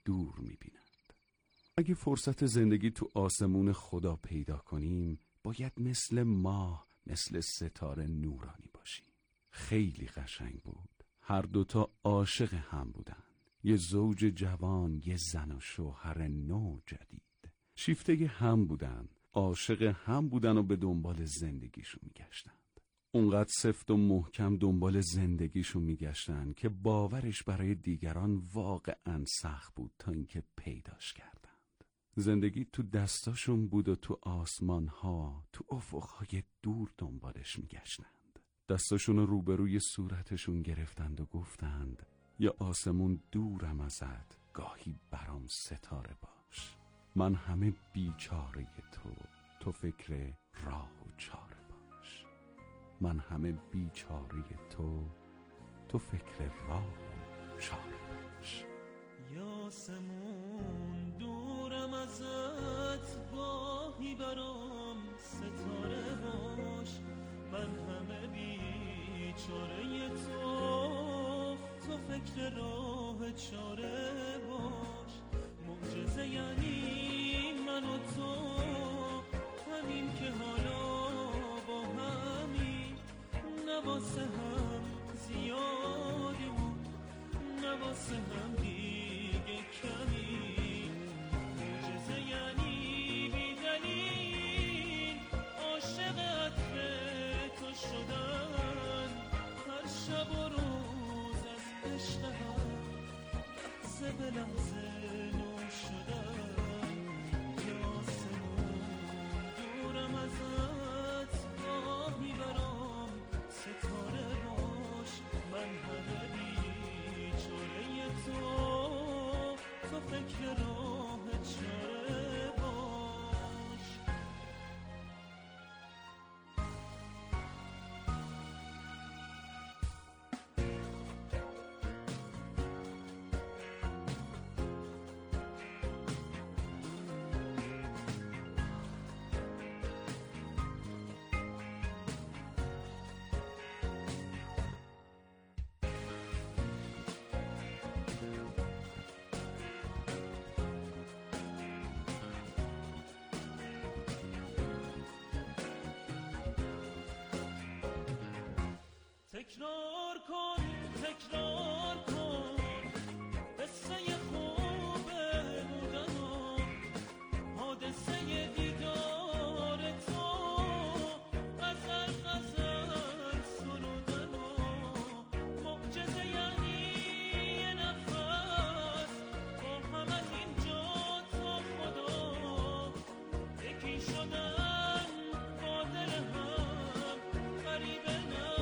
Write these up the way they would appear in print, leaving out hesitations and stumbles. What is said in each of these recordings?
دور میبینند. اگه فرصت زندگی تو آسمون خدا پیدا کنیم، باید مثل ماه، مثل ستاره نورانی باشیم. خیلی قشنگ بود. هر دوتا عاشق هم بودن. یه زوج جوان، یه زن و شوهر نو جدید. شیفته هم بودن، عاشق هم بودن و به دنبال زندگیشون میگشتند. اونقدر سفت و محکم دنبال زندگیشون میگشتن که باورش برای دیگران واقعا سخت بود تا اینکه پیداش کردند. زندگی تو دستاشون بود و تو آسمانها، تو افقهای دور دنبالش میگشتند. دستاشون رو روبروی صورتشون گرفتند و گفتند یا آسمون دورم ازت، گاهی برام ستاره باش. من همه بیچاره تو فکر راه و چاره باش. من همه بیچاره تو فکر راه و چاره باش. یاسمون دورم ازت، گاهی برام ستاره باش. من همه بیچاره تو فکر راه چاره باش. معجزه یعنی من و تو، همین که حالا با همین، نواسه هم زیادیمون، نواسه هم دیگه کمی. معجزه یعنی بی دلیل عاشق عطر تو شدن، هر شب و روز از عشق هم لحظه به لحظه نو شدن. یاسمون دورم ازت، گاهی برام ستاره باش. من همه بیچاره تو فکر راه چاره باش. تکرار کن قصه خوب بودن و حادثه دیدار تو، غزل سرودن و معجزه یعنی یه نفس با همه اینجا تا خدا یکی شدن، قادر هم غریبه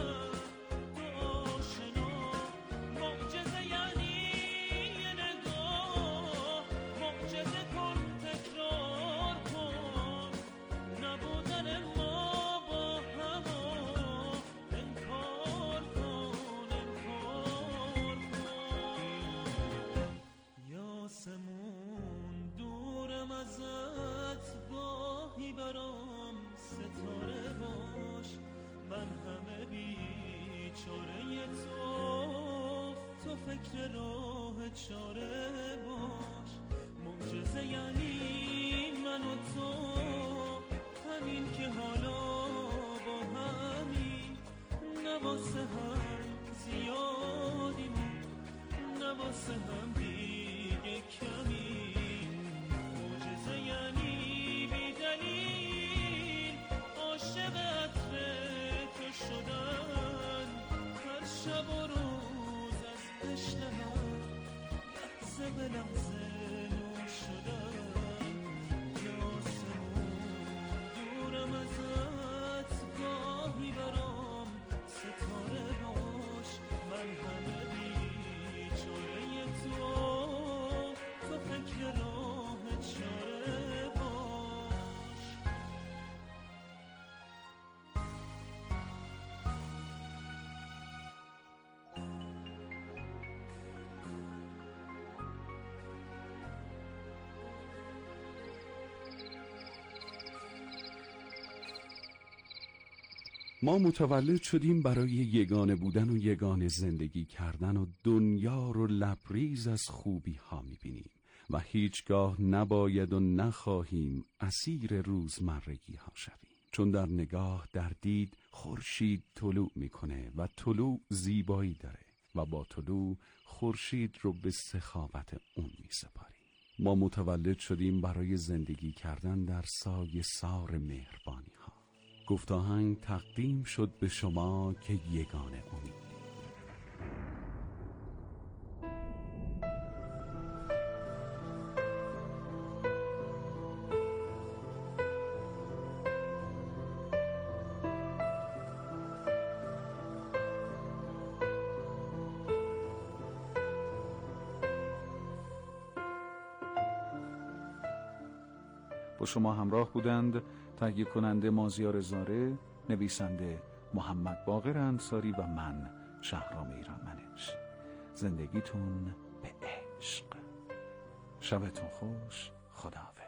آسمون دورم ازت، گاهی برام ستاره باش. من همه بیچاره تو فکر راه چاره باش. معجزه یعنی من و تو، همین که حالا با همین، نواسه هم زیادیمون، نواسه هم دیگه کمی. معجزه یعنی بی دلیل عاشق عطر تو شدن، هر شب و روز از عشق هم لحظه به لحظه نو شدن. یاسمون دورم ازت، گاهی برام ستاره باش. من همه بیچاره تو فکر راه چاره باش. ما متولد شدیم برای یگانه بودن و یگانه زندگی کردن و دنیا رو لبریز از خوبی ها میبینیم. و هیچگاه نباید و نخواهیم اسیر روزمرگی ها شویم، چون در نگاه در دید خورشید طلوع میکنه و طلوع زیبایی داره و با طلوع خورشید رو به سخاوت اون میسپاریم. ما متولد شدیم برای زندگی کردن در سایه سار مهربانی ها. گفت آهنگ تقدیم شد به شما که یگانه امید. با شما همراه بودند تهیه کننده مازیار زاره، نویسنده محمد باقر انصاری و من شهرام ایرانمنش. زندگیتون به عشق. شبتون خوش. خداحافظ.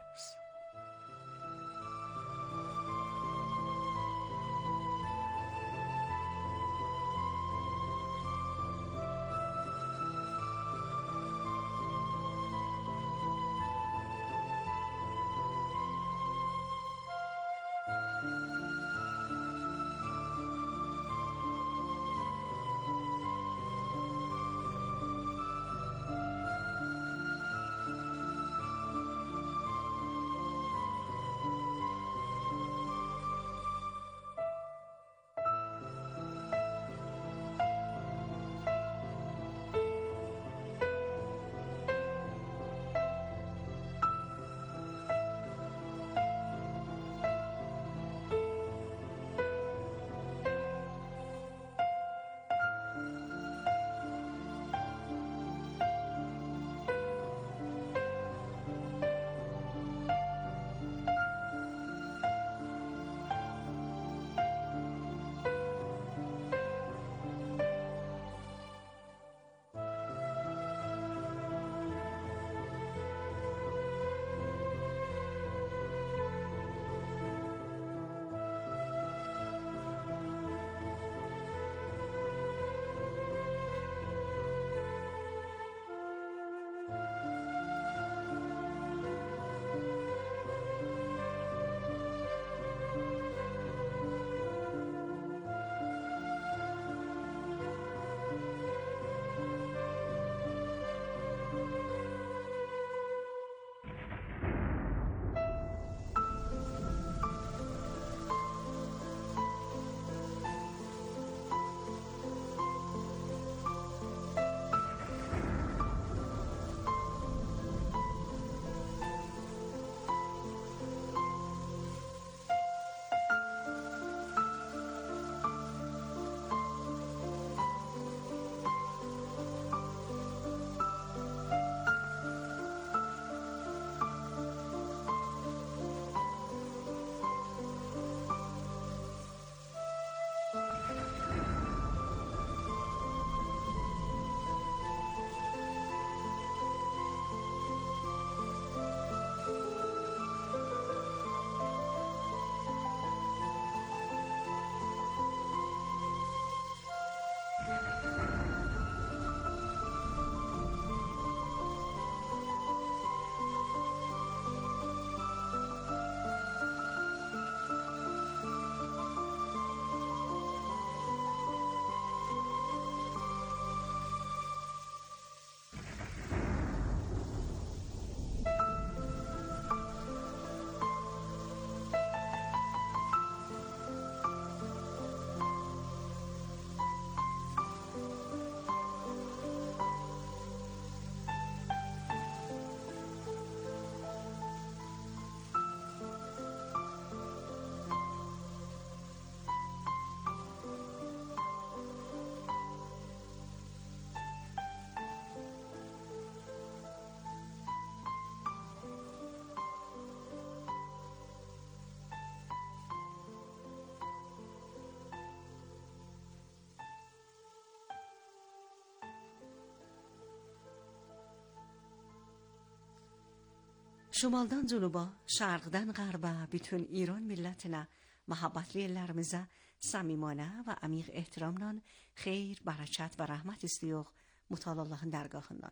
Şumaldan cənuba, şərqdən qərbə bütün İran millətinə محبتli ellərimizə səmimanə və əmiq ehtiramla xeyir, bərəkət və rəhmət istiyoq Mutal Allahın dərgahından.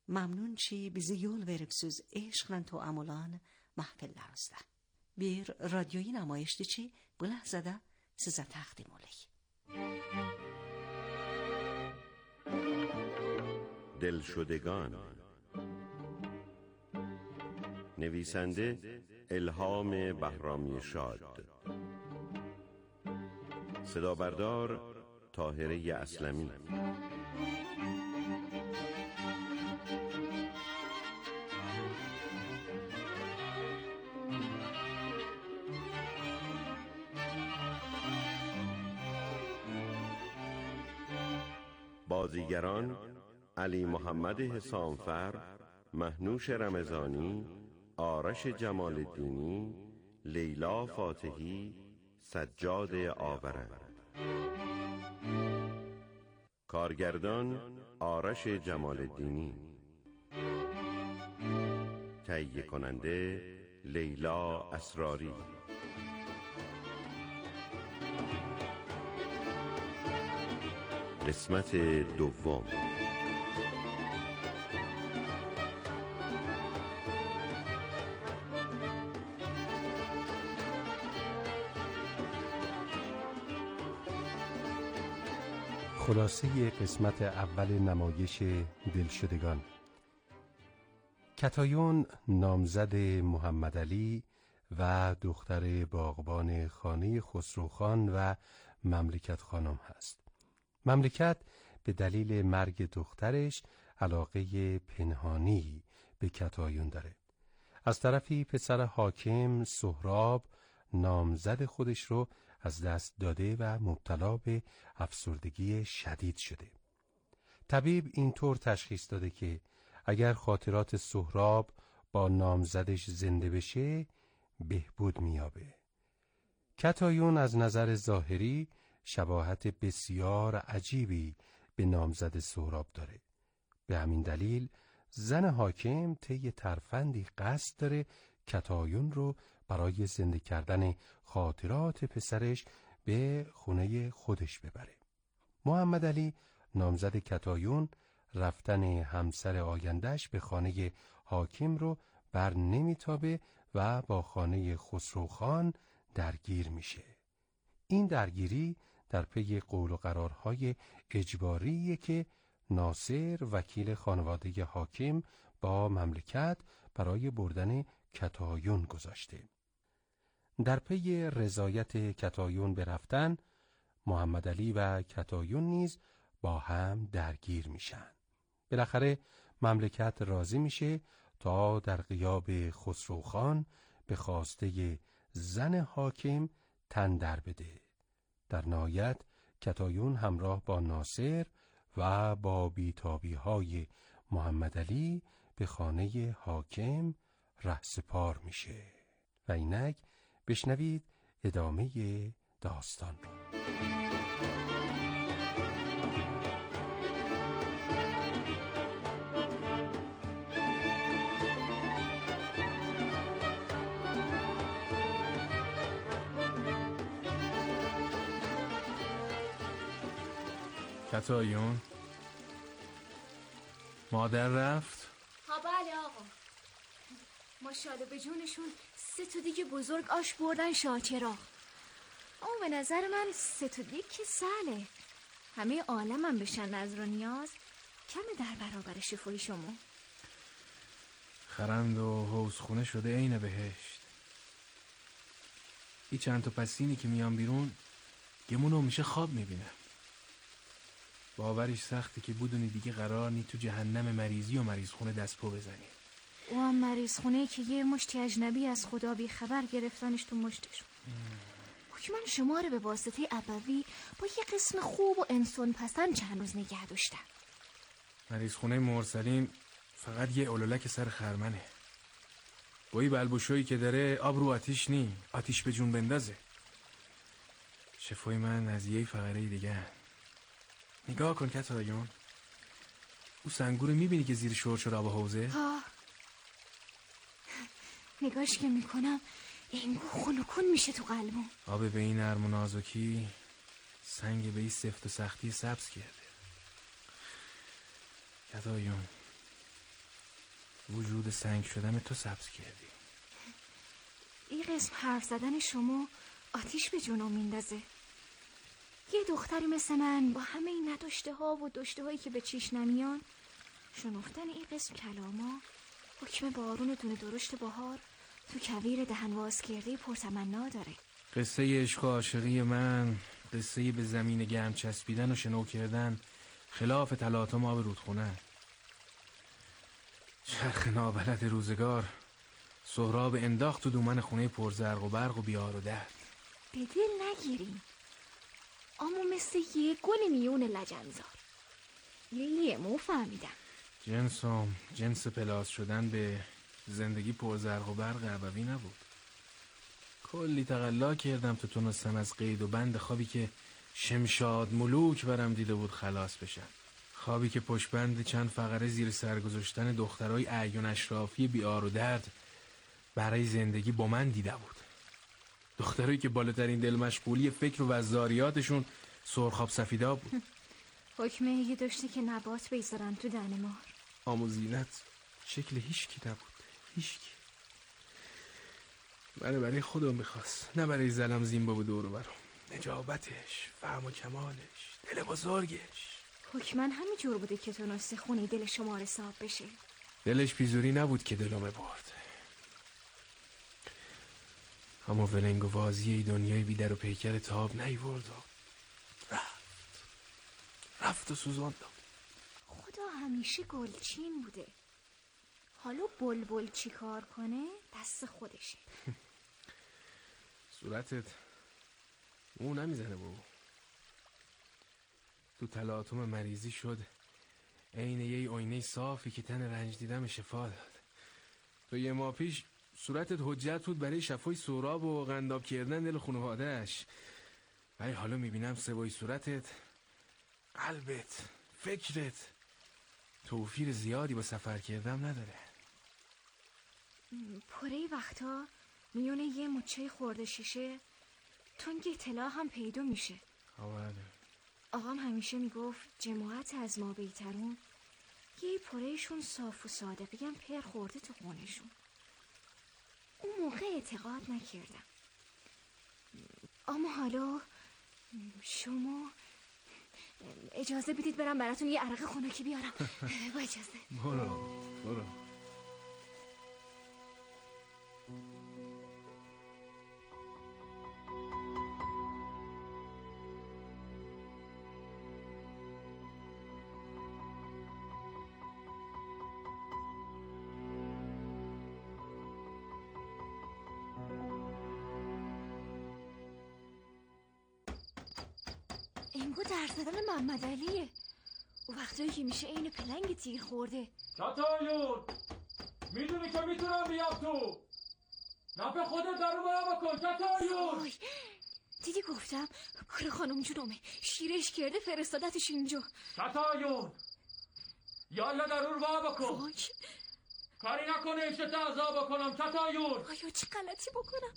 Memnun çi bizi yol veripsiz eşqlə tuamulan mahfillərimizdə. Bir radyoyu namaişçi bu ləhzədə sizə təqdim olayım. دلشدگان. نویسنده الهام بهرامی شاد. صدا بردار طاهره اسلمی. بازیگران: علی محمد حسامفر، مهنوش رمضانی، آرش جمال الدینی، لیلا فاتحی، سجاد آورند. کارگردان: آرش جمال الدینی. تهیه کننده: لیلا اسراری. قسمت دوم. خلاصه قسمت اول نمایش دلشدگان. کتایون نامزد محمدعلی و دختر باغبان خانه خسروخان و مملکت خانم هست. مملکت به دلیل مرگ دخترش علاقه پنهانی به کتایون داره. از طرفی پسر حاکم سهراب نامزد خودش رو از دست داده و مبتلا به افسردگی شدید شده. طبیب اینطور تشخیص داده که اگر خاطرات سهراب با نامزدش زنده بشه بهبود میابه. کتایون از نظر ظاهری شباهت بسیار عجیبی به نامزد سهراب داره. به همین دلیل زن حاکم طی ترفندی قصد داره کتایون رو برای زنده کردن خاطرات پسرش به خونه خودش ببره. محمدعلی نامزد کتایون رفتن همسر آیندهش به خانه حاکم رو بر نمیتابه و با خانه خسروخان درگیر میشه. این درگیری در پی قول و قرارهای اجباریه که ناصر وکیل خانواده حاکم با مملکت برای بردن کتایون گذاشته. در پی رضایت کتایون به رفتن، محمدعلی و کتایون نیز با هم درگیر میشن. بالاخره مملکت راضی میشه تا در غیاب خسروخان به خواسته زن حاکم تن در بده. در نهایت کتایون همراه با ناصر و با بیتابی‌های محمدعلی به خانه حاکم رهسپار میشه. و اینک بشنوید ادامه داستان رو. کتایون مادر رفت؟ ها بله آقا. ماشاءالله به جونشون 3 تا دیگه بزرگ آش بردن شاهچراغ. اما به نظر من 3 تا دیگه که سهله. همه عالمم بشن نظر و نیاز کمه در برابر شفای شما. خرند و حوضخونه شده عین بهشت. این چند تا پسینی که میان بیرون گمونو میشه خواب میبینم. باوریش سخته که بدونی دیگه قرار نی تو جهنم مریضی و مریضخونه دست پا بزنی. او هم مریضخونه که یه مشتی اجنبی از خدا بی خبر گرفتنش تو مشتشون. حکمن شما رو به واسطه ابوی با یه قسم خوب و انسان پسند چند روز نگه داشتن. مریضخونه مرسلین فقط یه اولولک سر خرمنه. بایی بلبوشویی که داره آب رو آتیش نی، آتیش به جون بندازه. شفای من از یه فقره دیگه. نگاه کن کتایون، او سنگو رو میبینی که زیر شور شد آب حوزه؟ ها نگاش که میکنم انگو خون و کن میشه تو قلبم. آب به این نرم و نازکی، سنگ به این سفت و سختی سبز کرده. کتایون وجود سنگ شدن تو سبز کردی. این قسم حرف زدن شما آتیش به جونم میندازه. یه دختری مثل من با همه این نداشته ها و داشته هایی که به چیش نمیان، شنفتن این قسم کلاما حکم بارون دونه درشت بهار تو کویر دهن واز کرده پرتمنا داره. قصه عشق و عاشقی من، قصه به زمین گرم چسبیدن و شنو کردن خلاف تلاطم آب رودخونه. چرخ نابلد روزگار سهراب انداخت تو دومن خونه پرزرق و برق و بیار و درد. به دل نگیریم، اما مثل یه گل میون لجنزار. یه مو فهمیدم. جنس پلاس شدن به زندگی پرزرق و برق ابوی نبود. کلی تقلا کردم تو تونستم از قید و بند خوابی که شمشاد ملوک برم دیده بود خلاص بشم. خوابی که پشت بند چند فقره زیر سر گذاشتن دخترای اعیان اشرافی بیار و درد برای زندگی با من دیده بود. دخترایی که بالاترین دل مشغولی فکر و وزاریاتشون سرخاب سفیدا بود. حکمه یه داشته که نبات بیزارن تو دنمار. آموزینت شکل هیچکی نبود، هیچکی. منو برای خودم میخواست، نه برای زلم زین بابو دورو برم. نجابتش، فهم و کمالش، دل بزرگش. حکمن همین جور بوده که تونسته خونی دل شما حساب بشه. دلش بیزوری نبود که دلمه برد. اما ولنگ و وازی دنیای بی در و پیکر تاب نیورد و رفت و سوزاندم. خدا همیشه گلچین بوده. حالا بلبل چی کار کنه دست خودشه. صورتت مو نمیزنه بابا. تو تلاطم مریضی شد عین یه آینه صافی که تن رنج دیدم شفا داد. تو یه ماه پیش صورتت حجت بود برای شفای سهراب و قنداب کردن دل خانواده‌اش. ولی حالا میبینم سوای صورتت، قلبت، فکرت توفیر زیادی با سفر کردم نداره. پره وقتا میونه یه مچه خورده شیشه تنگ اطلاع هم پیدا میشه. آقام همیشه میگفت جماعت از ما بیترون یه پرهشون صاف و صادقی هم پر خورده تو خونشون. اون موقع اعتقاد نکردم، اما حالا شما اجازه بدید برم براتون یه عرق خنکی بیارم. با اجازه. برو. اینگو در زدن محمد علیه. و وقتایی که میشه این پلنگ تیر خورده. چطایون میدونی که میتونم بیام تو. نفع خودت درو باید بکن چطایون. دیدی گفتم کار خانم جونمه، شیرش کرده فرستادتش اینجا. چطایون یالا درو باید بکن. کاری نکنه ایشت عذاب بکنم چطایون. آیا چه غلطی بکنم؟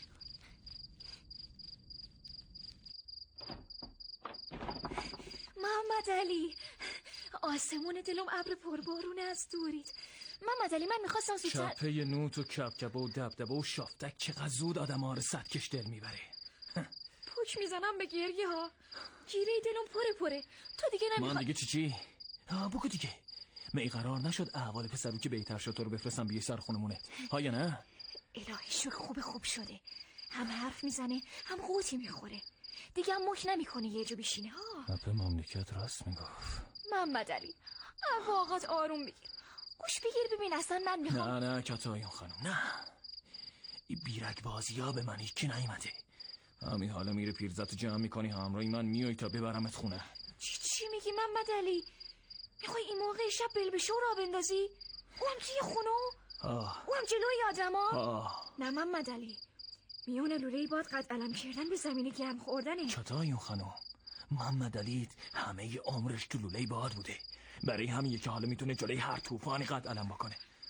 محمد علی، آسمون دلم ابر پربارونه از دورید. محمد علی من میخواستم زودتر. چپه نوت و کبکبه و دبدبه و شافتک چقدر زود آدم ها رو صدکش دل میبره. پوک میزنم به گریه ها، گیره دلم پره. تو دیگه نمیخواد. من دیگه چی؟ بگو دیگه. می قرار نشد احوال پسرو که بهتر شد تو رو بفرستم بیای سر خونمونه ها یا نه؟ الهی شکر خوب شده. هم حرف میزنه هم قوطی میخوره، دیگه هم مخ نمیکنه یه جا بشینه ها. اپه مملکت راست میگفت. محمد علی واقعا آروم بگیر، گوش بگیر ببین اصلا من میخوام. نه کتایون خانم نه، این بیرک بازی ها به من هیچی نیمده. همین حالا میره پیرزتو جمع میکنی همراهی من میای تا ببرمت خونه. چی میگی محمد علی؟ میخوای این موقع شب بلبشو را بندازی؟ اونم توی خونه؟ اونم جلوی آدما؟ نه محمد علی، میون لوله باد قد علم کردن به زمین گرم خوردنه. چطایون خانم محمد علی همه عمرش تو لوله باد بوده، برای همین که حالا میتونه جلوی هر طوفانی قد علم بکنه.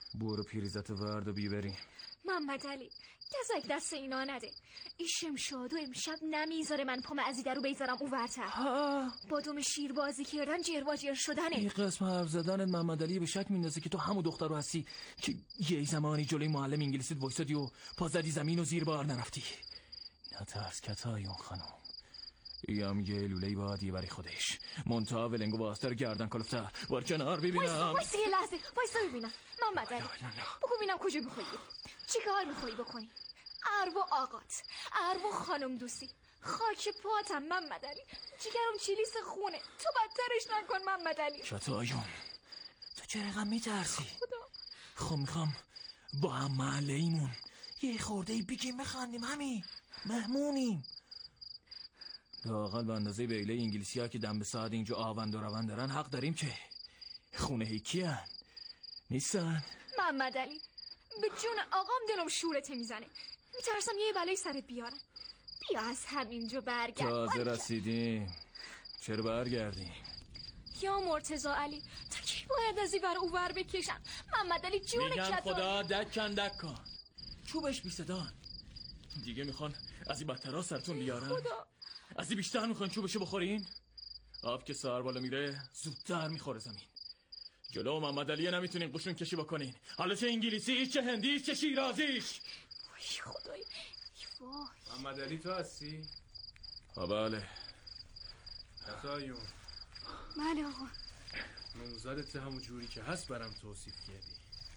برو پیریزت ورد و بیبریم. محمد علی گزک دست اینا نده. این شمشاد و امشب نمیذاره من پام از در رو بیذارم او ورتر. با دوم شیر بازی کردن جرواجر شدنه. این قسم حرف زدنت محمد علی به شک میندازه که تو همون دختر رو هستی که یه زمانی جلوی معلم انگلیسیت وایسادی و پا زدی زمین و زیر بار نرفتی. نترس کتایون خانم، هم یه لولهی بادی برای خودش. منتها ولنگو باستر گردن کلفته بار کنار ببینم. وایسا یه لحظه، وایسا ببینم محمد علی. بگو ببینم کجا میخوایی، چی کار میخوایی بکنی؟ ارو آقات، ارو خانم دوستی، خاک پاتم محمد علی. جیگرم چیلیس خونه، تو بدترش نکن محمد علی. کتایون تو چه رقم میترسی؟ خب میخوام با هم محله ایمون یه خورده بگیم بخندیم، همین مهمونیم. لااقل به اندازه بیله انگلیسی ها که دم به ساعت اینجا آوند و روند دارن حق داریم که خونه هیکی هن نیستن. محمد علی به جون آقام دلم شورته میزنه، میترسم یه بلای سرت بیارن. بیا از همینجا برگرد. تازه رسیدیم، چرا برگردیم؟ یا مرتضی علی تا کی باید از این ور او ور بکشم؟ محمد علی جون میگم کتایون. خدا دک کن چوبش بی صدان. دیگه میخوان از این بدترها سرتون بیارن؟ خدا. از این بیشتر میخوان چوبشو بخورین؟ آب که سر بالا میره زودتر میخوره زمین. جلو محمد علی نمیتونین قشون کشی بکنین، حالا چه انگلیسیش چه هندیش چه شیرازیش. وای خدای وای. محمد علی تو هستی؟ بله. کتایون بله آقا. نموزدت همون جوری که هست برام توصیف کردی.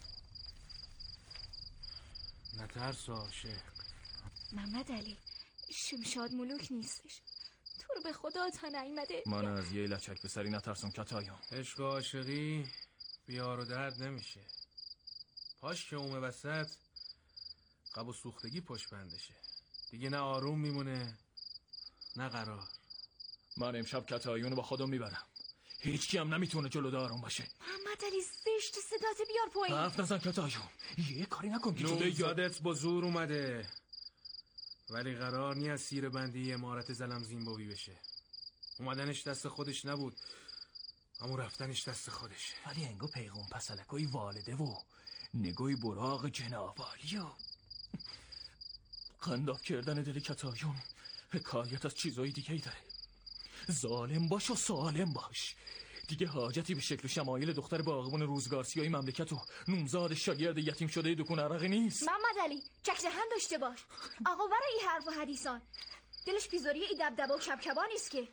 نترس عاشق. محمد علی شمشاد ملوک نیستش، تو رو به خدا تا نیامده. من از یه لچک به سری نترسم کتایون. عشق و عاشقی بیار و درد نمیشه. پاش که اومه وسط قب و سوختگی پشت بندشه، دیگه نه آروم میمونه نه قرار. من امشب کتایون با خودم میبرم، هیچ کی هم نمیتونه جلو دارم باشه. محمد علی زشت صدات بیار پایین. حرف نزن کتایون، یه کاری نکن که جلوی نوزادت با زور اومده، ولی قرار نی از سیر بندی امارت زلم زیمبابوی بشه. اومدنش دست خودش نبود، اما رفتنش دست خودشه. ولی انگو پیغون پسلکوی والده و نگوی براغ جنابالی و قنداف کردن دل کتایون حکایت از چیزای دیگه ای داره. ظالم باش و سالم باش، دیگه حاجتی به شکل و شمایل دختر باغبون روزگارسیای مملکت و نومزاد شاگرد یتیم شده دکون عرقی نیست. محمد علی چک هم داشته باش. آقا برای این حرف و حدیثان دلش بیزاری ای دبدبا و کبکبا نیست که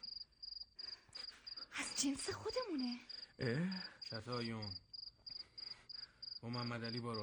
از جنس خودمونه. کتایون با محمد علی برو،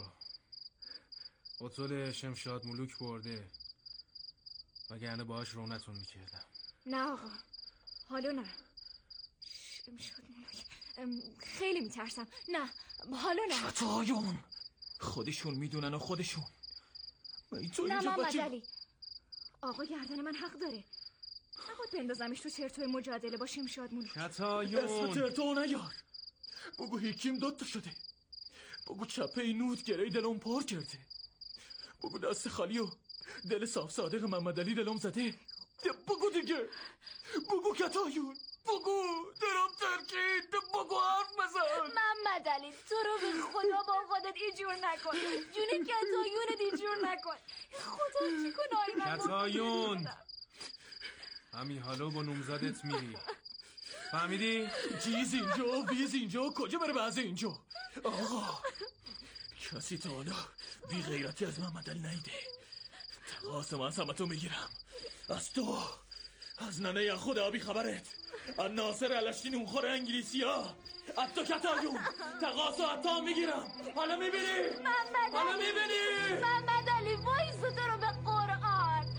اطول شمشاد ملوک برده، وگرنه باهاش رونتون میکردم. نه آقا حالا نه، شمشاد ملوک خیلی میترسم. نه حالا نه. کتایون خودشون میدونن و خودشون. نه محمد علی آقا گردن من حق داره، نباید بندازمش تو ترتوی مجادله با شمشاد ملوک. کتایون اسم ترتو نیار، بگو هیکیم دوتا شده، بگو چپه نود گره دلم پر کرده، بگو دست خالی و دل صاف صادق محمد علی دلم زده. بگو دیگه، بگو کتایون، بگو درم ترکید، بگو حرف بزن. محمد علی تو رو به خدا با خودت اینجور نکن، جون کتایونت اینجور نکن. خدا چی کنه من کتایون همین حالا با نومزدت میری، فهمیدی؟ چیز اینجا بیز اینجا کجا بره بعض اینجا. آقا کسی تا حالا بی غیرتی از محمد علی نیده. تقاسم از همه تو میگیرم، از تو، از ننه خود آبی خبرت، از ناصر علشتی نونخور انگلیسی ها، از تو کتایون تقاس و حتی میگیرم. حالا میبینی؟ حالا میبینی؟ محمد علی وایسو تو رو به قرآن.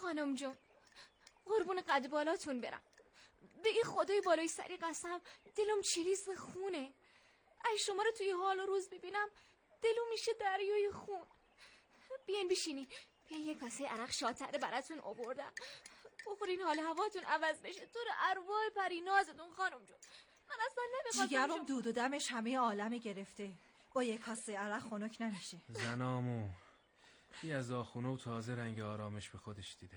خانم جون، قربون قد بالاتون برم. به این خدای بالای سری قسم دلم چریز خونه. ای شما رو توی حال و روز ببینم دلم میشه دریای خون. بیاین بشینین، بیاین یک کاسه عرق شاتره براتون آوردم. بخورین حال هواتون عوض بشه. تو رو ارواح پرینازتون خانم جون. من اصلا نمیخواستم. جیگرم دود و دمش همه عالمه گرفته. با یک کاسه عرق خنک نمیشه. زنامو بی از آخونه و تازه رنگ آرامش به خودش دیده.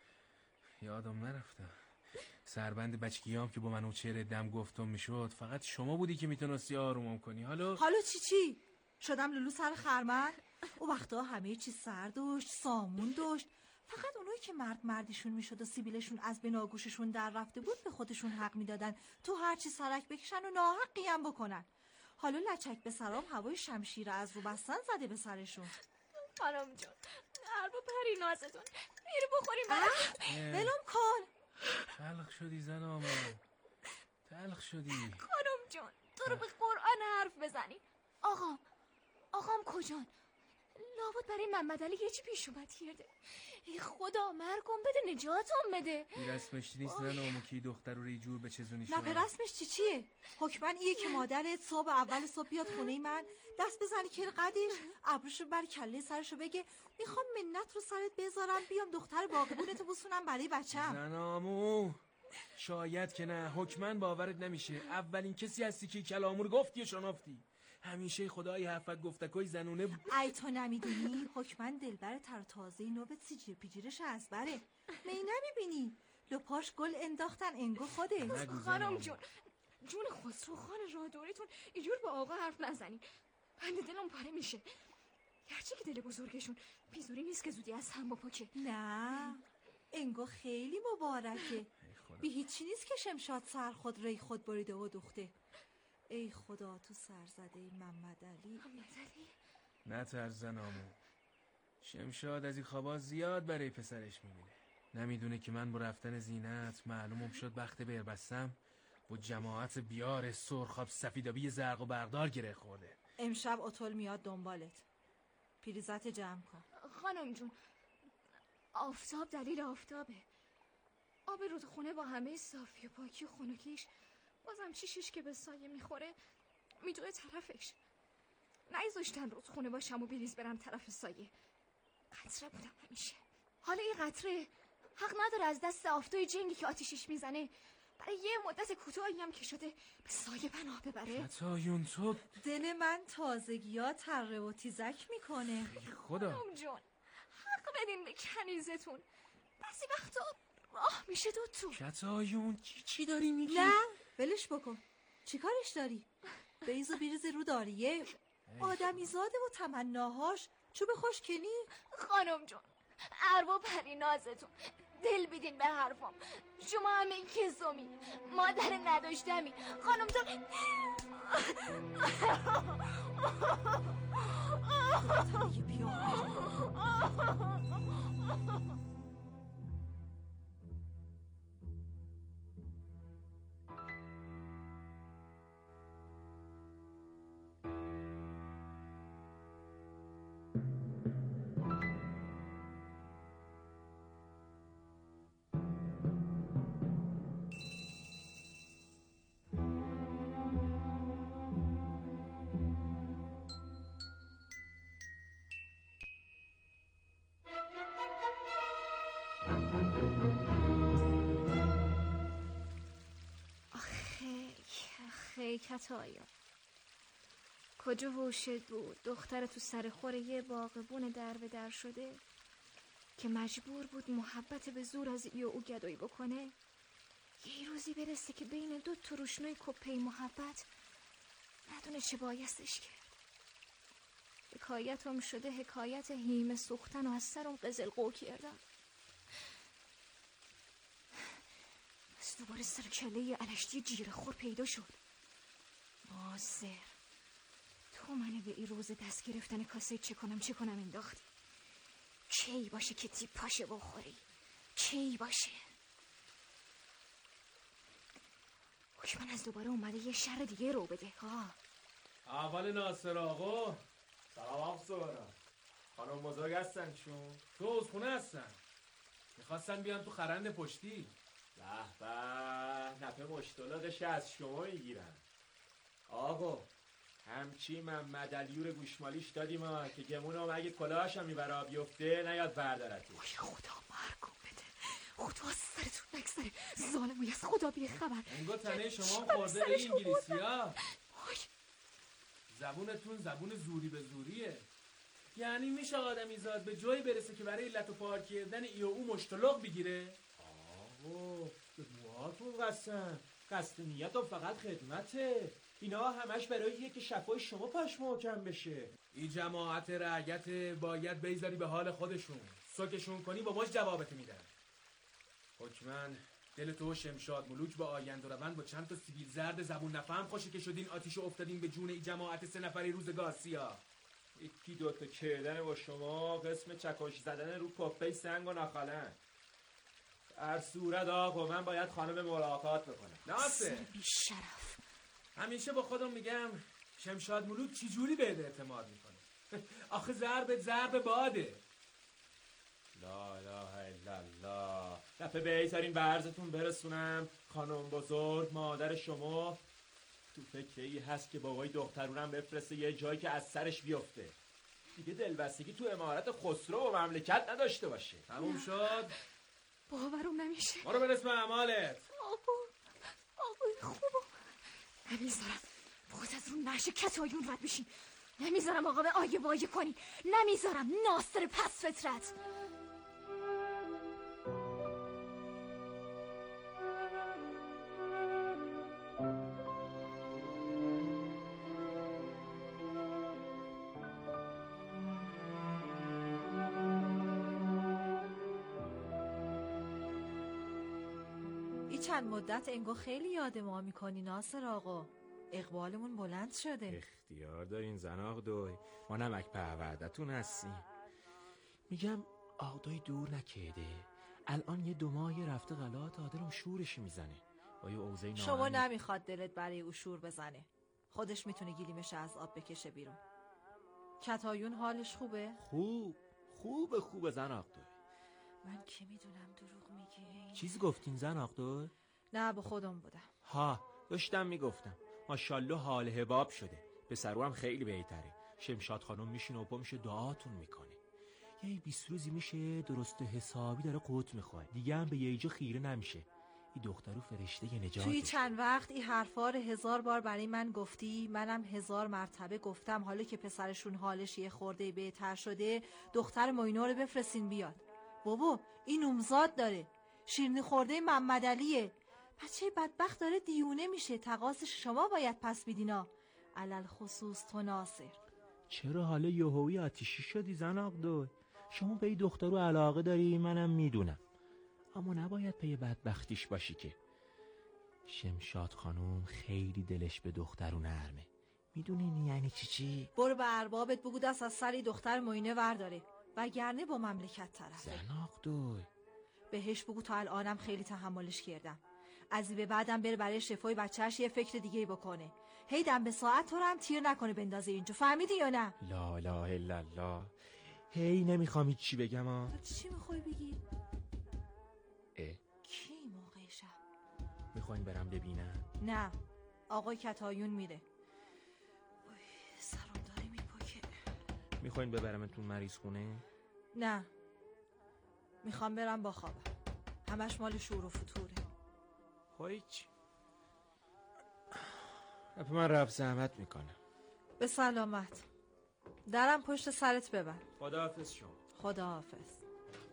یادم نرفتم سربند بچگیام که با من و چهره دم گفتم میشد فقط شما بودی که میتونستی آرومم کنی. حالا چی؟ شدم لولو سر خرمن؟ او وقتا همه چی سر داشت، سامون داشت. فقط اونایی که مردیشون میشد و سیبیلشون از بناگوششون در رفته بود به خودشون حق میدادن تو هرچی سرک بکشن و ناحقی هم بکنن. حالا لچک به سرام هوای شمشیر از رو بستن زده به سرشون. خانم جون اربا پرینازتون میره بخوریم برای ولم کن. تلخ شدی زنامو، تلخ شدی. خانم جون تو رو به قرآن حرف بزنی. آقام کجان؟ لابد برای محمدعلی یه چی پیش اومد کرده. ای خدا مرگم بده، نجاتم بده. این رسمش نیست زنامو که دختر رو جور به چزونی شما. نه رسمش چیه؟ حکمن ایه که مادرت صبح اول صبح بیاد خونه من دست بزنی که قدش ابروشو بر کله سرشو بگه میخوام منت رو سرت بذارم بیام دختر باغبونتو بسونم برای بچم. زنامو شاید که نه، حکمن باورت نمیشه. اولین کسی هستی که کلامو رو گفتی و شنافتی. همیشه خدای حفظ گفتکوی زنونه بود. ای تو نمیدونی حکمن دلبر تر تازه نوبت سیجیر پیجیرش از بره. می نمیبینی لپاش گل انداختن انگو خوده. خانم جون خسرو خان رادوریتون اینجور با آقا حرف نزنی. بنده دلم پاره میشه. گرچه که دل بزرگشون بیزوری نیست که زودی از هم بپاکه. نه انگو خیلی مبارکه. بی هیچی نیست که شمشاد سر خود ری خود بریده و دوخته. ای خدا تو سرزده محمدعلی. نترس زنامو، شمشاد از این خوابا زیاد برای پسرش میبینه. نمیدونه که من با رفتن زینت معلومم شد وقت بربستم با جماعت بیار سرخاب سفیدابی زرق و برقدار گره خورده. امشب اتول میاد دنبالت. پریزت جمع کن. خانم جون آفتاب دلیل آفتابه. آب رودخونه با همه صافی و پاکی و خنکیش بازم چیشش که به سایه میخوره میدوه طرفش. نیذاشتن رودخونه باشم و بریز برم طرف سایه. قطره بودم همیشه. حالا این قطره حق نداره از دست آفتای جنگی که آتیشش میزنه برای یه مدت کوتاهی هم که شده به سایه پناه ببره. فتایون تو دل من تازگی‌ها تره و تیزک میکنه. خدا خانم جون حق بدین به کنیزتون. بعضی وقتا راه میشه تو. فتایون چی داری میگی؟ نه ولش بکن. چی کارش داری؟ بیز و بیریز رو داریه. آدمی زاده و تمناهاش چوب خوشکنی. خانم جون ارباب پرینازتون دل بدین به حرفم. شما همه کسومی مادر نداشتمی. خانم جون آخه کتایا کجا هوشت بود دختر تو سر خور یه باغبون در به در شده که مجبور بود محبت به زور از او گدایی بکنه. یه روزی برسه که بین دو تروشنوی کپی محبت ندونه چه بایستش کرد. حکایتم شده حکایت هیم سوختن و از سرم قزل قو کردم. از دوباره سر کله الشتی جیره خور پیدا شد. مازر تو منو به این روز دست گرفتن کاسه چه کنم انداختی. کی باشه که تیپ پاشه بخوری؟ کی باشه؟ حکمن از دوباره اومده یه شر دیگه رو بده ها. اول ناصر آقا سلام آقا سوارم. خانم بزرگ هستن چون تو از خونه هستن. میخواستن بیان تو خرند پشتی. به به، نفع مشتلقش از شما میگیرن. آقا همچی محمد علیور گوشمالیش دادیم ها که گمونم اگه کلاهش هم میبره بیفته نیاد بردارتش. وای خدا مرگم بده، خدا سرتون نگذره، ظالموی از خدا بی خبر. انگار تنه شما خورده به انگلیسی ها. زبونتون زبون زوری به زوریه. یعنی میشه آدمی زاد به جایی برسه که برای علت و پار کردن ای و او مشتلق بگیره؟ آقا به موهاتون قصد نیت و فقط خدمته. اینا همش براییه که شفای شما پاش محکم بشه. این جماعت رعیت باید بیزاری به حال خودشون. سکشون کنی باباش جوابت میدن. حکمن دل تو شمشاد ملوک با آیند و روند با چند تا سیبیل زرد زبون نفهم خوشه که شدین آتیش افتادین به جون این جماعت 3 نفری روزگار سیاه. یکی دوتا کردن با شما قسم چکش زدن رو پفه سنگ و نخالن. هر صورت آقا من باید خانم ملاقات بکنم. ناصر بی شرف، همیشه با خودم میگم شمشاد ملوک چی جوری بهت اعتماد میکنه؟ آخه ضرب باده. لا اله الا الله. دفعه بهترین به عرضتون برسونم خانم بزرگ مادر شما تو فکری هست که بابای دخترونم بفرسته یه جایی که از سرش بیفته. دیگه دلبستگی تو امارت خسرو و مملکت نداشته باشه. تموم شد؟ باورم نمیشه. ما رو به اسم اعمالت. آقای خوبم نمیذارم بخواد از رو نعش کتایون رد بشین. نمیذارم آقا به آیه وایه کنی. نمیذارم ناصر پس فطرت. چند مدت انگار خیلی یاد ما میکنی ناصر آقا. اقبالمون بلند شده. اختیار دارین زن آقدوی، ما نمک پروردتون هستیم. میگم آقدوی دور نکرده الان یه 2 ماهی رفته غلات عادلم شورش میزنه. شما نمیخواد دلت برای او شور بزنه. خودش میتونه گلیمش از آب بکشه بیرون. کتایون حالش خوبه؟ خوبه زن آقدوی. من که میدونم دروغ میگی. چیزی گفتین زن آقدوی؟ نه با خودم بودم. ها داشتم میگفتم ماشاءالله حال حباب شده. به سرو هم خیلی بهتره. شمشاد خانم میشینه و پا میشه دعاتون میکنه. یه 20 روزی میشه درست حسابی داره قوت میخواه. دیگه هم به یه جا خیره نمیشه. این دخترو فرشته نجاته. توی چند وقت این حرفا رو 1000 بار برای من گفتی. منم 1000 مرتبه گفتم حالا که پسرشون حالش یه خورده بهتر شده دختر موینو رو بفرستین بیاد. بابا این نومزاد داره، شیرینی خورده محمد علیه. بچه بدبخت داره دیونه میشه. تقاصش شما باید پس بیدینا، علل خصوص تو ناصر. چرا حالا یهویی آتیشی شدی زن آقدوی؟ شما به این دخترو علاقه داری منم میدونم، اما نباید پی بدبختیش باشی که. شمشاد خانوم خیلی دلش به دخترو نرمه. میدونین یعنی چی؟ برو به اربابت بگو دست از سری دختر موینه ورداره وگرنه با مملکت طرفه. زن آقدوی بهش بگو تا الانم خیلی تحملش کردم. از این به بعدم بره برای شفای بچهش یه فکر دیگه بکنه. هی دم به ساعت تو رو هم تیر نکنه بندازه اینجا. فهمیدی یا نه؟ لا اله الا الله. هی نمیخوام هیچ چی بگم ها. تو چی میخوای بگی؟ کی موقع شب؟ میخواین برم ببینم؟ نه آقای کتایون میره. سرم داره میپاکه. میخواین ببرمتون مریض خونه؟ نه میخوام برم با خوابم. همش مال شور و فتوره. هیچ. من رفت زحمت میکنم. به سلامت. درم پشت سرت ببر. خداحافظ شما. خداحافظ.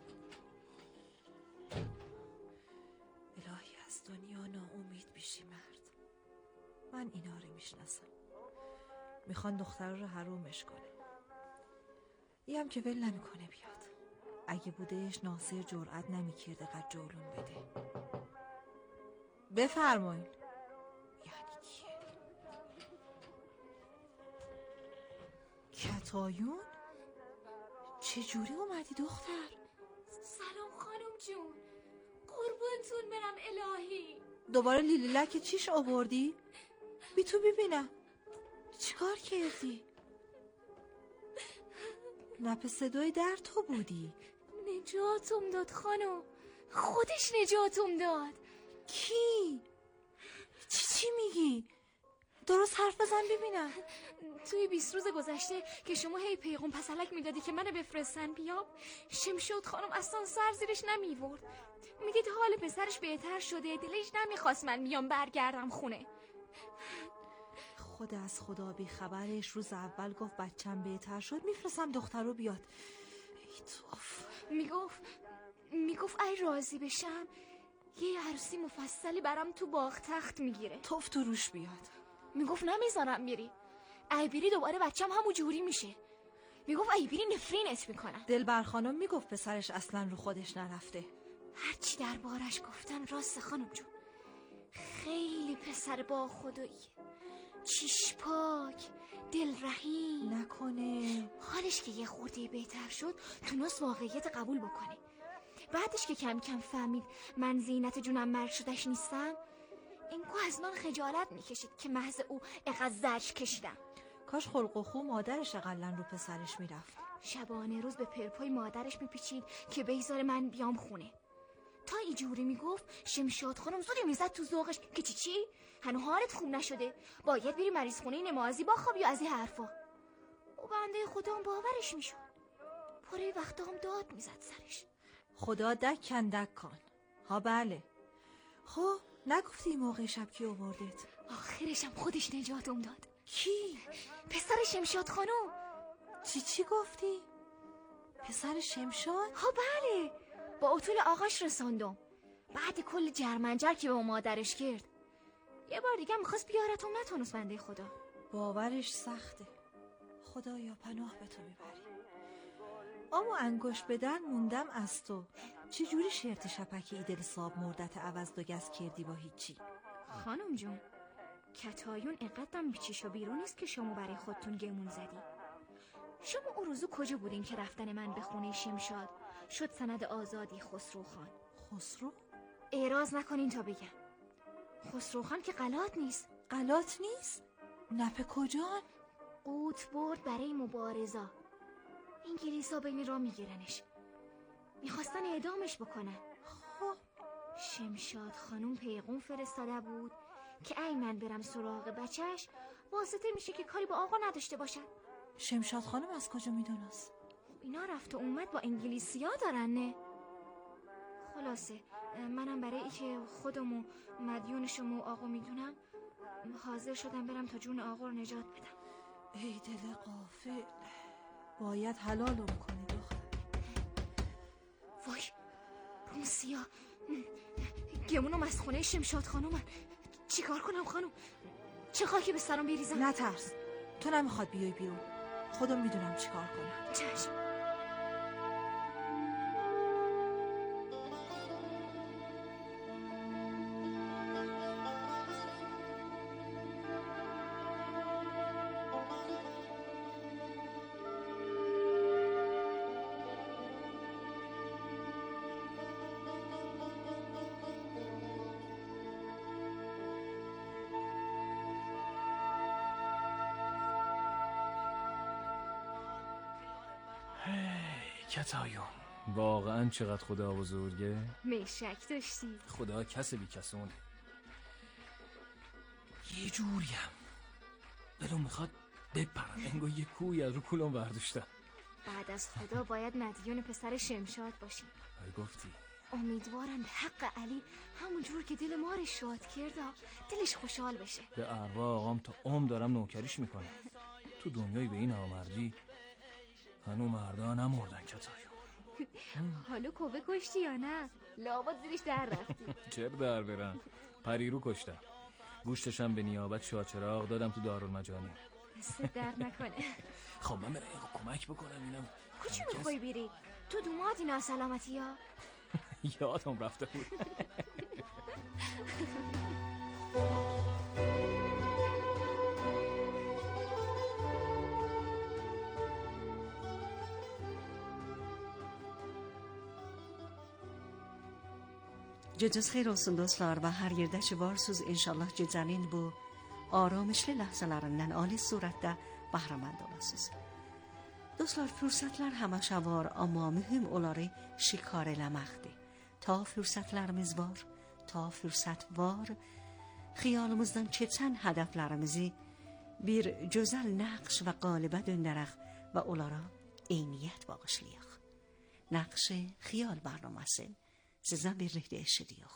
الهی از دنیا ناامید میشی مرد. من اینا رو میشناسم. میخوان دختر رو حرومش کنه. ای هم که ول نمیکنه بیاد. اگه بودهش ناصر جرأت نمیکرده قد جولون بده. بفرمایین. یعنی کیه؟ کتایون؟ چجوری اومدی دختر؟ سلام خانم جون، قربونتون برم الهی. دوباره لیلیلک چیش آوردی؟ بی تو ببینم چیکار کردی؟ نپ صدای در تو بودی؟ نجاتم داد خانم، خودش نجاتم داد. کی؟ چی میگی؟ درست حرف بزن ببینم. توی 20 روز گذشته که شما هی پیغام پسلک میدادی که منو بفرستن بیام، شمشاد خانم اصلا سر زیرش نمیورد. میدید حال پسرش بهتر شده، دلش نمیخواست من بیام برگردم خونه. خود از خدا بی خبرش روز اول گفت بچم بهتر شد میفرستم دختر رو بیاد. ای توف. میگفت ای راضی بشم یه عروسی مفصلی برام تو باغ تخت میگیره، توف تو روش بیاد. میگفت نمیذارم میری، ای بیری دوباره بچم همون جوری میشه. میگفت ای بیری نفرینت میکنم. دلبر خانم میگفت پسرش اصلا رو خودش نرفته. هرچی دربارش گفتن راست خانم جون. خیلی پسر با خدایی، چیش پاک، دل رحیم. نکنه حالش که یه خورده بهتر شد تونست واقعیت قبول بکنه. بعدش که کم کم فهمید من زینت جونم مرد شدش نیستم، اینگاه از من خجالت میکشید که محض او اقدر زرش کشیدم. کاش خلق و خو مادرش اقلن رو پسرش میرفت. شبانه روز به پرپای مادرش میپیچید که بیزار من بیام خونه. تا اینجوری میگفت شمشاد خانم زودی میزد تو ذوقش که چی؟ هنو حالت خوب نشده، باید بری مریض خونه نمازی بخواب یا از این حرفا. و بنده خودم باورش میشد. پاره وقتا هم داد میزد سرش. خدا دک کن. ها بله. خب نگفتی موقع شب کی آوردت؟ آخرشم خودش نجاتم داد. کی؟ پسر شمشاد خانم. چی گفتی؟ پسر شمشاد؟ ها بله، با اتول آقاش رساندم. بعد کل جرمنجر که به مادرش کرد. یه بار دیگه میخواست بیارتم نتونست بنده خدا. باورش سخته. خدایا پناه به تو میبری. اما انگوش بدن موندم از تو. چه جوری شرط شپکی ایدل صاحب مردت عوض دو گز کردی با هیچی؟ خانم جون، کتایون اینقدرم بیچیش و بیرون نیست که شما برای خودتون گمون زدی. شما اون روزو کجا بودین که رفتن من به خونه شمشاد شد سند آزادی خسرو خان؟ خسرو؟ اعراض نکنین تا بگم. خسرو خان که غلط نیست. غلط نیست؟ نپه کجان؟ قوت برد برای مبارزا. انگلیسا بین را میگیرنش، میخواستن اعدامش بکنن. خب شمشاد خانوم پیغام فرستاده بود که ای من برم سراغ بچهش واسطه میشه که کاری با آقا نداشته باشن. شمشاد خانم از کجا میدونست؟ اینا رفت و اومد با انگلیسی ها دارن نه. خلاصه منم برای ای که خودم و مدیون شما و آقا میدونم حاضر شدم برم تا جون آقا رو نجات بدم. ای دل غافل، باید حلالم کنی دختر. وای روسیا گمونم از خونه شمشاد خانومن. چیکار کنم خانم؟ چه خاکی به سرم بریزم؟ نترس، تو نمیخواد بیای بیرون، خودم میدونم چیکار کنم. چشم. کتایون واقعا چقدر خدا بزرگه. میشک داشتی؟ خدا کس بی کسونه. یه جوریم دلم میخواد بپرم، انگار یه کوی از رو کولم برداشتم. بعد از خدا باید مدیون پسر شمشاد باشی. گفتی امیدوارم به حق علی همون جور که دل ما رو شاد کرد دلش خوشحال بشه. به ارواح آقام تا عمر دارم نوکریش میکنم. تو دنیای به این آمردی هنو مردا نمردن کتایون. حالا کوبه کشتی یا نه؟ لابد زیرش در رفتی. چرا در برم؟ پریرو کشتم، گوشتشم به نیابت شاچراغ دادم تو دارالمجانی. دست در نکنه. خب من برای اینقدر کمک بکنم اینم. کجا میخوای بری؟ تو دومادی ناسلامتی ها؟ یادم رفته بود. Cücüz xeyir olsun dostlar və hər yerdə ki varsınız inşallah gecənin bu aramışlı ləhzələrindən ali surətdə bəhrəmənd olasınız. Dostlar, fürsətlər həmişə var, amma mühüm oları şikar eləməkdir. Ta fürsətlərimiz var, ta fürsət var, xiyalımızdan keçən hədəflərimizi bir gözəl nəqş və qalibə döndərək və onlara eyniyyət bağışlayaq. Nəqş xiyal برنامه‌si sizdən birlikdə eşidiyor.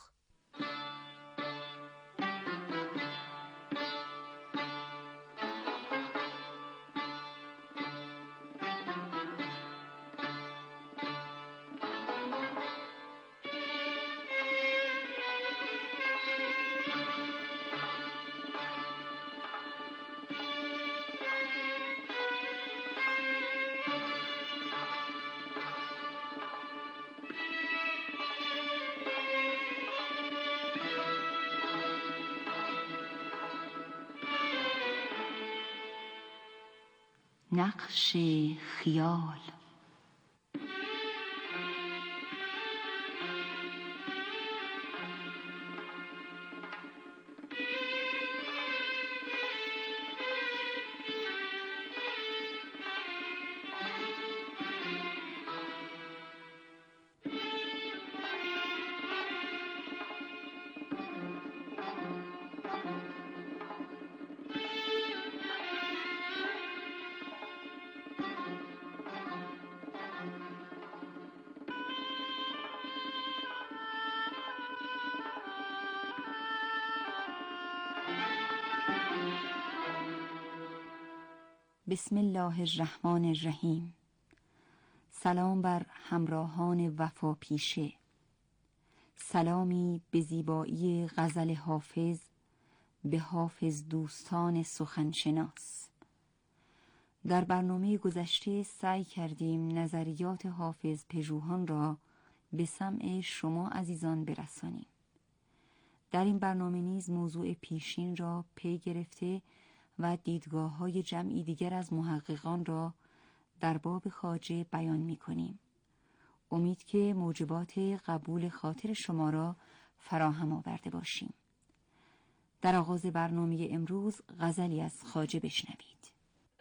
نقش خیال. بسم الله الرحمن الرحیم. سلام بر همراهان وفا پیشه. سلامی به زیبایی غزل حافظ، به حافظ دوستان سخنشناس. در برنامه گذشته سعی کردیم نظریات حافظ پژوهان را به سمع شما عزیزان برسانیم. در این برنامه نیز موضوع پیشین را پی گرفته و دیدگاه‌های جمعی دیگر از محققان را در باب خواجه بیان می‌کنیم. امید که موجبات قبول خاطر شما را فراهم آورده باشیم. در آغاز برنامه امروز غزلی از خواجه بشنوید.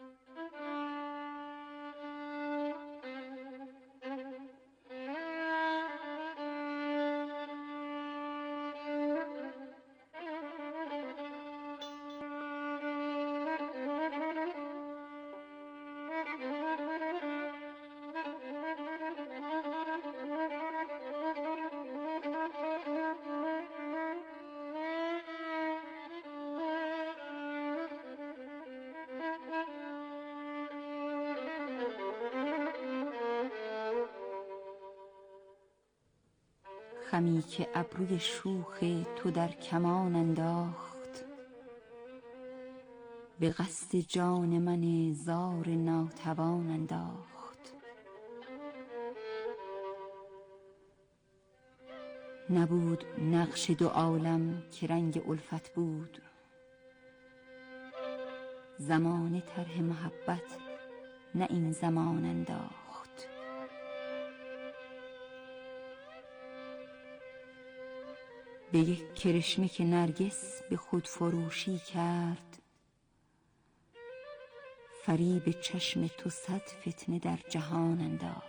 خمی که ابروی شوخ تو در کمان انداخت، به قصد جان من زار ناتوان انداخت. نبود نقش دو عالم که رنگ الفت بود، زمان طرح محبت نه این زمان انداخت. به یک کرشمه که نرگس به خود فروشی کرد، فریب چشم تو صد فتنه در جهان انداخت.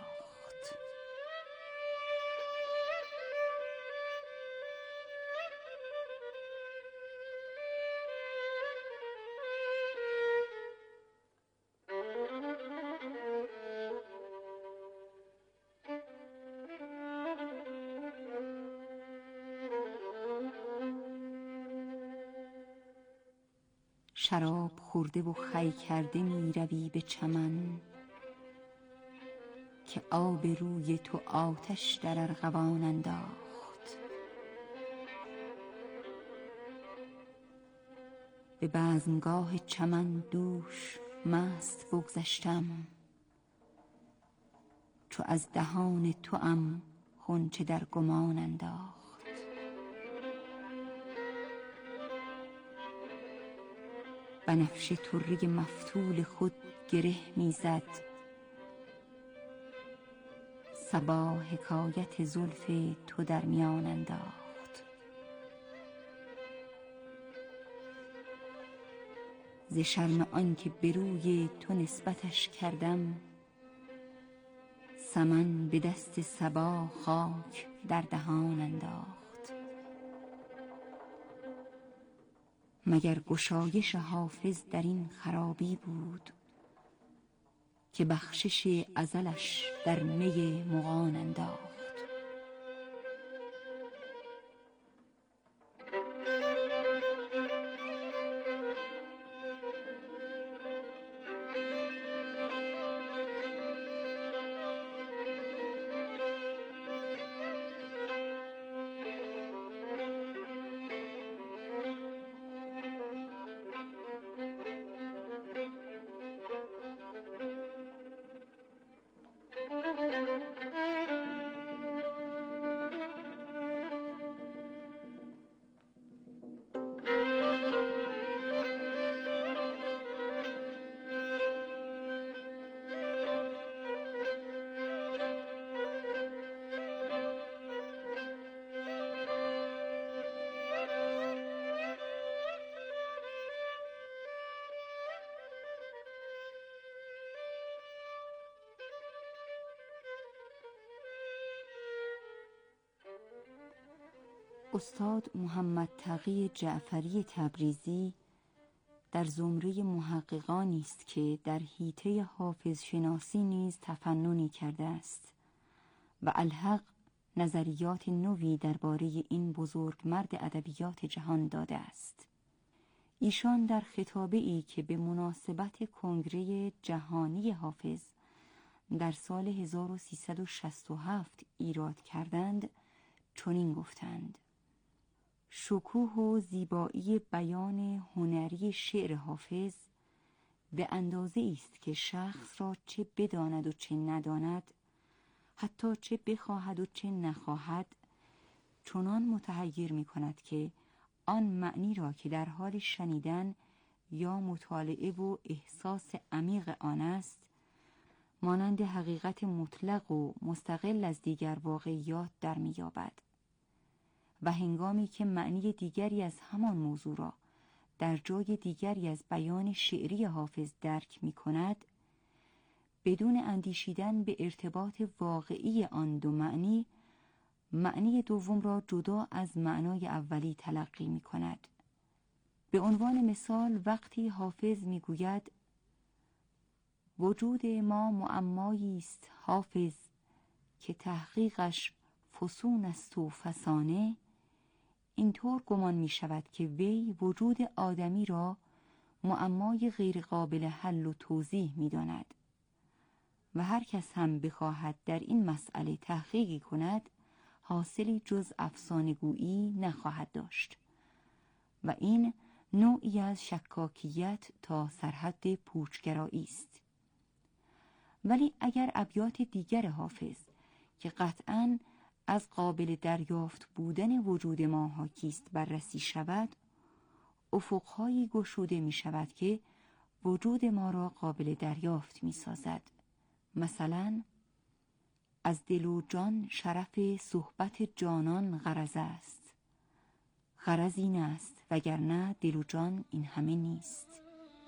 شراب خورده و خی کرده می روی به چمن، که آب روی تو آتش در ارغوان انداخت. به بزمگاه چمن دوش مست بگذشتم، چو از دهان توام غنچه در گمان انداخت. بنفشه طره مفتول خود گره میزد، صبا حکایت زلف تو در میان انداخت. ز شرم آنکه به روی تو نسبتش کردم، سمن به دست صبا خاک در دهان انداخت. مگر گشایش حافظ در این خرابی بود که بخشش ازلش در می مغان انداخت. استاد محمد تقی جعفری تبریزی در زمره محققانی است که در حیطه حافظ شناسی نیز تفننی کرده است و الحق نظریات نوی درباره این بزرگ مرد ادبیات جهان داده است. ایشان در خطابه‌ای که به مناسبت کنگره جهانی حافظ در سال 1367 ایراد کردند چنین گفتند: شکوه و زیبایی بیان هنری شعر حافظ به اندازه است که شخص را چه بداند و چه نداند، حتی چه بخواهد و چه نخواهد، چنان متحیر می کند که آن معنی را که در حال شنیدن یا مطالعه و احساس عمیق آن است، مانند حقیقت مطلق و مستقل از دیگر واقعیات در می یابد و هنگامی که معنی دیگری از همان موضوع را در جای دیگری از بیان شعری حافظ درک می کند، بدون اندیشیدن به ارتباط واقعی آن دو معنی، معنی دوم را جدا از معنای اولی تلقی می کند. به عنوان مثال وقتی حافظ می گوید وجود ما معمایی است حافظ که تحقیقش فسون است و فسانه، اینطور گمان می شود که وی وجود آدمی را معمای غیر قابل حل و توضیح می داند و هر کس هم بخواهد در این مسئله تحقیقی کند حاصلی جز افسانه‌گویی نخواهد داشت و این نوعی از شکاکیت تا سرحد پوچگرایی است. ولی اگر ابیات دیگر حافظ که قطعاً از قابل دریافت بودن وجود ما حاکی است بررسی شود، افقهایی گشوده می شود که وجود ما را قابل دریافت می سازد. مثلا از دل و جان شرف صحبت جانان غرض است، غرض این است وگرنه دل و جان این همه نیست.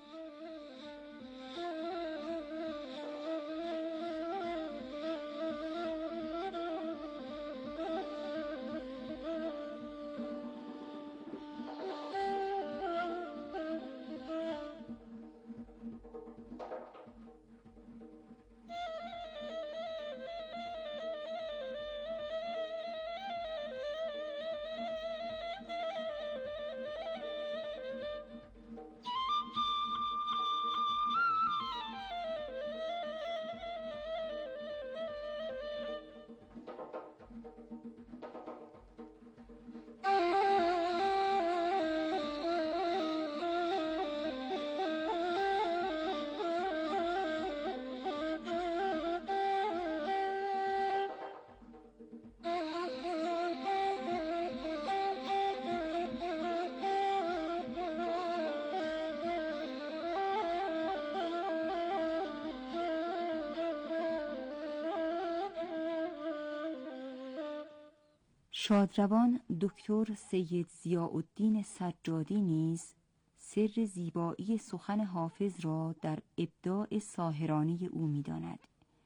شادروان دکتر سید ضیاءالدین سجادی نیز سر زیبایی سخن حافظ را در ابداع ساحرانه او می‌داند.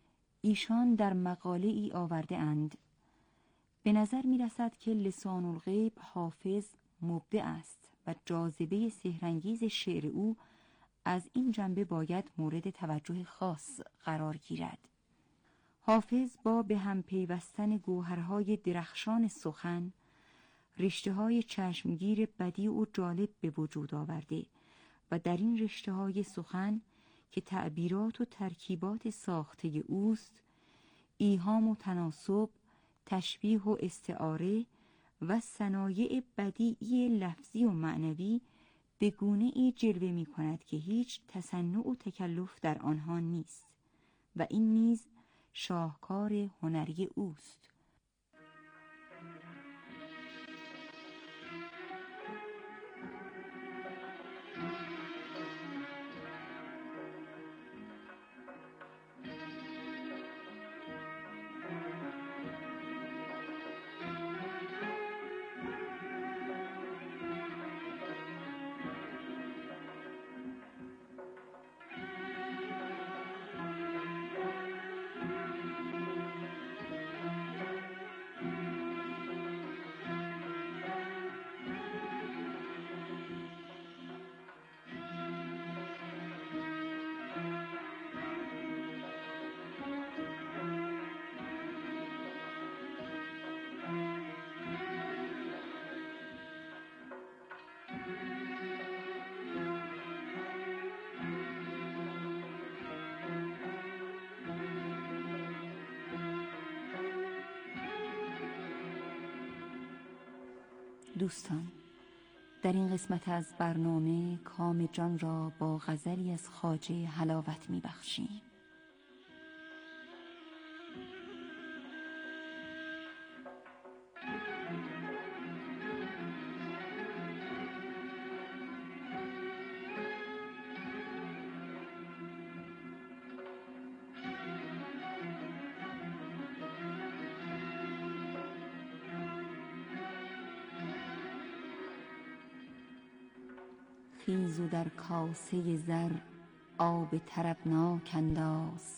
ایشان در مقاله ای آورده اند: به نظر می رسد که لسان الغیب حافظ مبدع است و جاذبه سحرانگیز شعر او از این جنبه باید مورد توجه خاص قرار گیرد. حافظ با به هم پیوستن گوهرهای درخشان سخن، رشته‌های چشمگیر بدیع و جالب به وجود آورده و در این رشته‌های سخن که تعبیرات و ترکیبات ساخته اوست، ایهام و تناسب، تشبیه و استعاره و صنایع بدیعی لفظی و معنوی به گونه‌ای جلوه می‌کند که هیچ تصنع و تکلف در آنها نیست و این نیز شاهکار هنری اوست. دوستان، در این قسمت از برنامه کام جان را با غزلی از خواجه حلاوت می‌بخشیم. خیز و در کاسه زر آب طربناک انداز،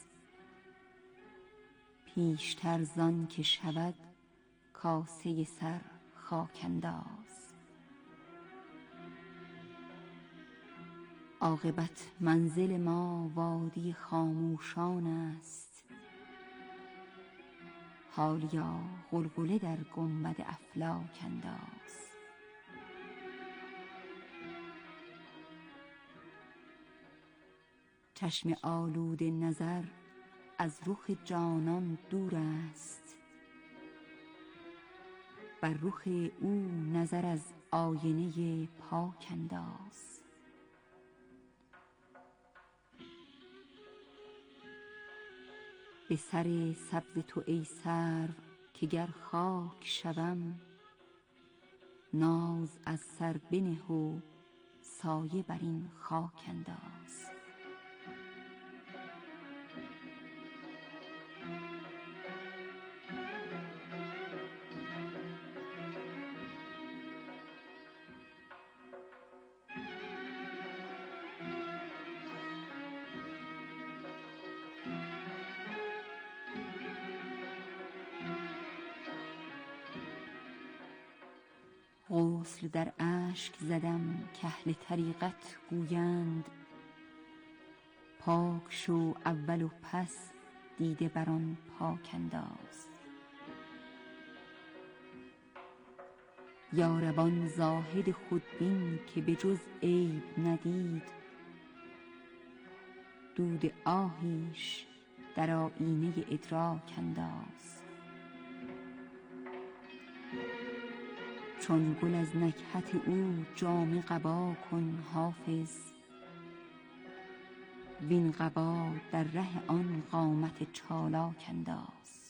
پیشتر زان که شود کاسه سر خاک انداز. عاقبت منزل ما وادی خاموشان است، حالیا غلغله در گنبد افلاک انداز. چشم آلود نظر از رخ جانان دور است، بر رخ او نظر از آینه پاک انداز. به سر سبز تو ای سرو که گر خاک شوم، ناز از سر بنه و سایه بر این خاک انداز. غسل در اشک زدم که اهل طریقت گویند، پاک شو اول و پس دیده بر آن پاک انداز. یارب آن زاهد خودبین که به جز عیب ندید، دود آهیش در آیینه ادراک انداز. چون گل از نکهت او جامه قبا کن حافظ، وین قبا در ره آن قامت چالاک انداز.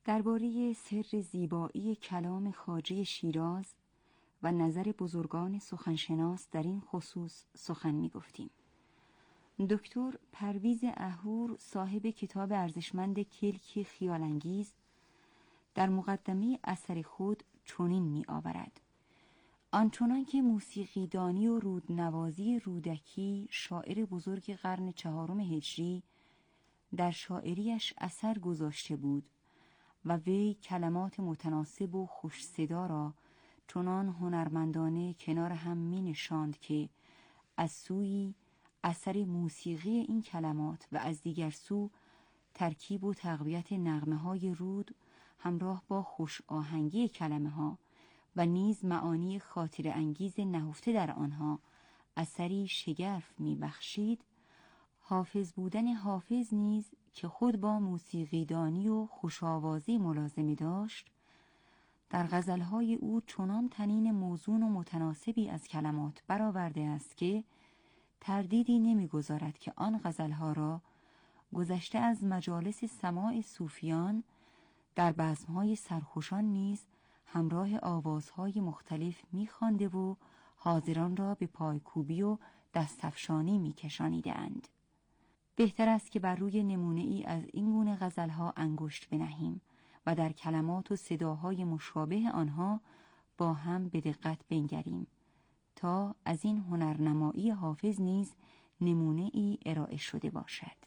درباره سر زیبایی کلام خواجه شیراز و نظر بزرگان سخنشناس در این خصوص سخن می گفتیم. دکتر پرویز احور صاحب کتاب ارزشمند کلکی خیالانگیز در مقدمه اثر خود چنین می آورد: آنچنان که موسیقیدانی و رودنوازی رودکی شاعر بزرگ قرن 4 هجری در شاعریش اثر گذاشته بود و وی کلمات متناسب و خوش صدا را چنان هنرمندانه کنار هم می نشاند که از سوی اثر موسیقی این کلمات و از دیگر سو ترکیب و تقویت نغمه‌های رود همراه با خوش آهنگی کلمه‌ها و نیز معانی خاطر انگیز نهفته در آنها اثری شگرف می بخشید. حافظ بودن حافظ نیز که خود با موسیقیدانی و خوش‌آوازی ملازمه داشت، در غزلهای او چنان طنین موزون و متناسبی از کلمات برآورده است که تردیدی نمی‌گذارد که آن غزلها را گذشته از مجالس سماع صوفیان در بزم‌های سرخوشان نیز همراه آوازهای مختلف می‌خوانده و حاضران را به پایکوبی و دستفشانی می‌کشانیدند. بهتر است که بر روی نمونه‌ای از این گونه غزلها انگشت بنهیم و در کلمات و صداهای مشابه آنها با هم به دقت بنگریم تا از این هنرنمایی حافظ نیز نمونه‌ای ارائه شده باشد.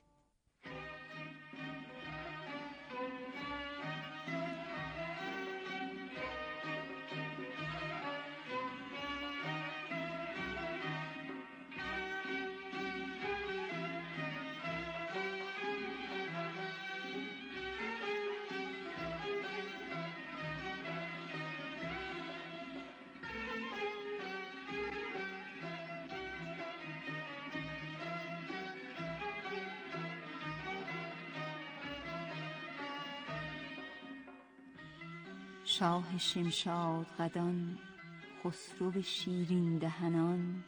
شاه شمشاد قدان، خسرو شیرین دهنان،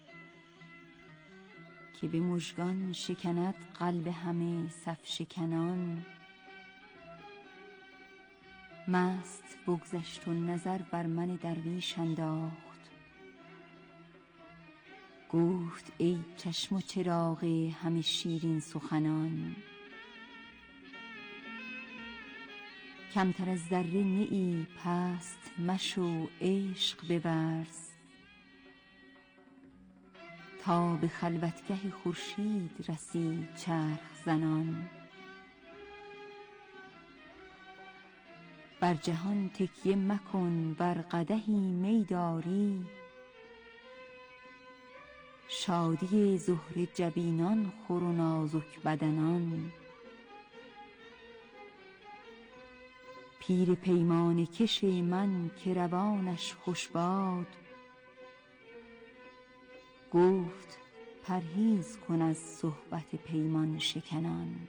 که به مژگان شکند قلب همه صف شکنان. مست بگذشت و نظر بر من درویش انداخت، گفت ای چشم و چراغ همه شیرین سخنان. کمتر از ذره نه ای پست مشو عشق بورز، تا به خلوتگه خورشید رسی چرخ زنان. بر جهان تکیه مکن ور قدحی می داری، شادی زهره جبینان خور و نازک بدنان. پیر پیمانه کش من که روانش خوش باد، گفت پرهیز کن از صحبت پیمان شکنان.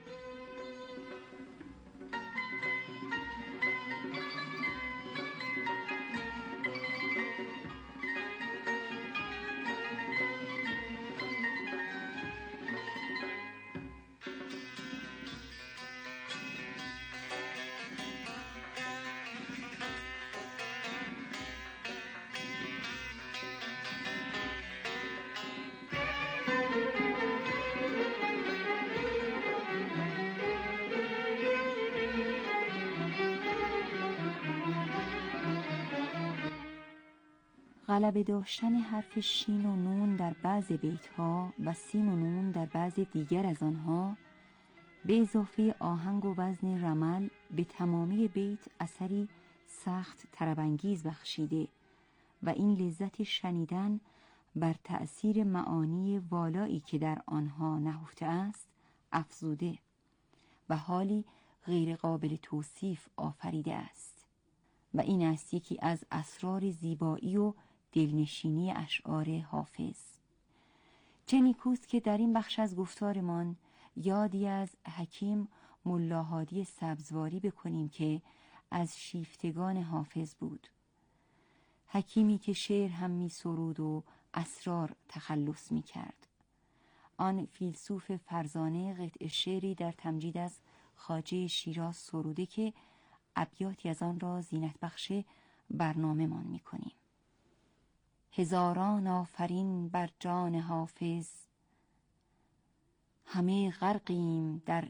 غلبه داشتن حرف شین و نون در بعض بیتها و سین و نون در بعض دیگر از آنها به اضافه آهنگ و وزن رمل به تمامی بیت اثری سخت طرب‌انگیز بخشیده و این لذت شنیدن بر تأثیر معانی والایی که در آنها نهفته است افزوده و حالی غیر قابل توصیف آفریده است. و این است یکی از اسرار زیبایی و دلنشینی اشعار حافظ. چه نیکوست که در این بخش از گفتارمان یادی از حکیم ملا هادی سبزواری بکنیم که از شیفتگان حافظ بود. حکیمی که شعر هم می سرود و اسرار تخلص می کرد. آن فیلسوف فرزانه قطع شعری در تمجید از خواجه شیراز سروده که ابیاتی از آن را زینت بخش برنامه مان می کنیم. هزاران آفرین بر جان حافظ، همه غرقیم در